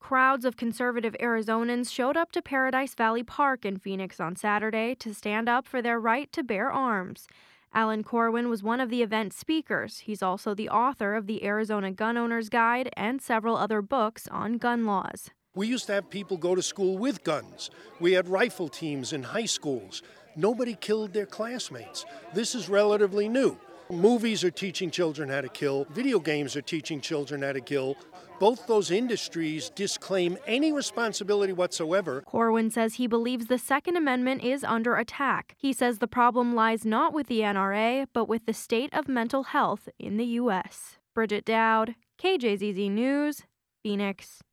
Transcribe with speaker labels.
Speaker 1: Crowds of conservative Arizonans showed up to Paradise Valley Park in Phoenix on Saturday to stand up for their right to bear arms. Alan Corwin was one of the event speakers. He's also the author of the Arizona Gun Owner's Guide and several other books on gun laws.
Speaker 2: We used to have people go to school with guns. We had rifle teams in high schools. Nobody killed their classmates. This is relatively new. Movies are teaching children how to kill. Video games are teaching children how to kill. Both those industries disclaim any responsibility whatsoever.
Speaker 1: Corwin says he believes the Second Amendment is under attack. He says the problem lies not with the NRA, but with the state of mental health in the U.S. Bridget Dowd, KJZZ News, Phoenix.